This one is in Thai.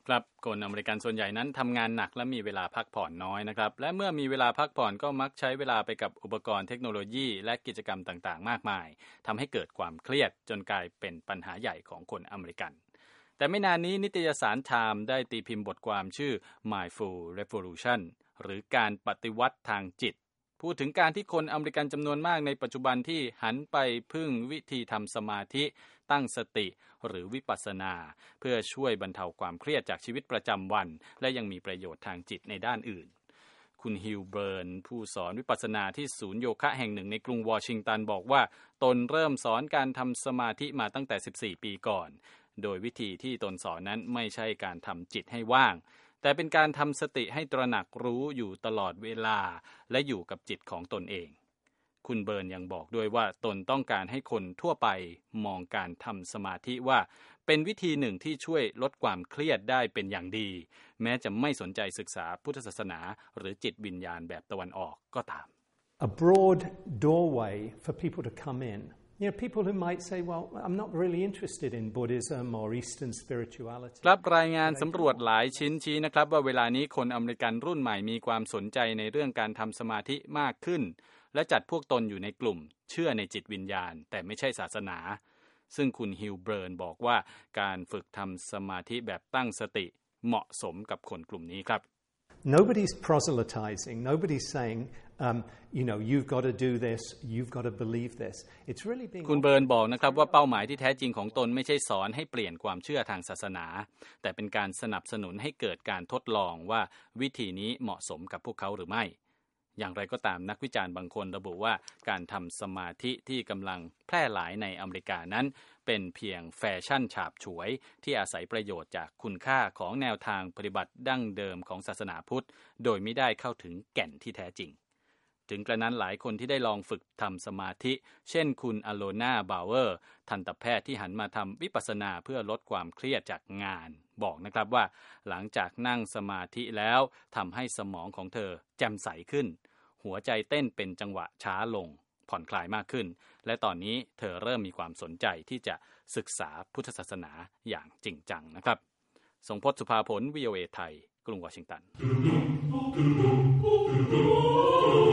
ครับคนอเมริกันส่วนใหญ่นั้นทำงานหนักและมีเวลาพักผ่อนน้อยนะครับและเมื่อมีเวลาพักผ่อนก็มักใช้เวลาไปกับอุปกรณ์เทคโนโลยีและกิจกรรมต่างๆมากมายทำให้เกิดความเครียดจนกลายเป็นปัญหาใหญ่ของคนอเมริกันแต่ไม่นานนี้นิตยสาร Time ได้ตีพิมพ์บทความชื่อ Mindful Revolution หรือการปฏิวัติทางจิตพูดถึงการที่คนอเมริกันจำนวนมากในปัจจุบันที่หันไปพึ่งวิธีทำสมาธิตั้งสติหรือวิปัสสนาเพื่อช่วยบรรเทาความเครียดจากชีวิตประจำวันและยังมีประโยชน์ทางจิตในด้านอื่นคุณฮิลเบิร์นผู้สอนวิปัสสนาที่ศูนย์โยคะแห่งหนึ่งในกรุงวอชิงตันบอกว่าตนเริ่มสอนการทำสมาธิมาตั้งแต่14ปีก่อนโดยวิธีที่ตนสอนนั้นไม่ใช่การทำจิตให้ว่างแต่เป็นการทำสติให้ตระหนักรู้อยู่ตลอดเวลาและอยู่กับจิตของตนเองคุณเบิร์นยังบอกด้วยว่าตนต้องการให้คนทั่วไปมองการทำสมาธิว่าเป็นวิธีหนึ่งที่ช่วยลดความเครียดได้เป็นอย่างดีแม้จะไม่สนใจศึกษาพุทธศาสนาหรือจิตวิญญาณแบบตะวันออกก็ตาม A broad doorway for people to come in. You know, people who might say, well, I'm not really interested in Buddhism or Eastern spirituality. ครับรายงานสำรวจหลายชิ้นชี้นะครับว่าเวลานี้คนอเมริกันรุ่นใหม่มีความสนใจในเรื่องการทำสมาธิมากขึ้นและจัดพวกตนอยู่ในกลุ่มเชื่อในจิตวิญญาณแต่ไม่ใช่ศาสนาซึ่งคุณฮิลเบิร์นบอกว่าการฝึกทำสมาธิแบบตั้งสติเหมาะสมกับคนกลุ่มนี้ครับ Nobody's proselytizing. Nobody's saying, you know, you've got to do this, you've got to believe this. It's really being คุณเบิร์นบอกนะครับว่าเป้าหมายที่แท้จริงของตนไม่ใช่สอนให้เปลี่ยนความเชื่อทางศาสนาแต่เป็นการสนับสนุนให้เกิดการทดลองว่าวิธีนี้เหมาะสมกับพวกเขาหรือไม่อย่างไรก็ตามนักวิจารณ์บางคนระบุว่าการทำสมาธิที่กำลังแพร่หลายในอเมริกานั้นเป็นเพียงแฟชั่นฉาบฉวยที่อาศัยประโยชน์จากคุณค่าของแนวทางปฏิบัติดั้งเดิมของศาสนาพุทธโดยไม่ได้เข้าถึงแก่นที่แท้จริงถึงกระนั้นหลายคนที่ได้ลองฝึกทำสมาธิเช่นคุณอโลนาบาวเวอร์ทันตแพทย์ที่หันมาทำวิปัสสนาเพื่อลดความเครียดจากงานบอกนะครับว่าหลังจากนั่งสมาธิแล้วทำให้สมองของเธอแจ่มใสขึ้นหัวใจเต้นเป็นจังหวะช้าลงผ่อนคลายมากขึ้นและตอนนี้เธอเริ่มมีความสนใจที่จะศึกษาพุทธศาสนาอย่างจริงจังนะครับทรงพจน์ สุภาผล VOA ไทยกรุงวอชิงตัน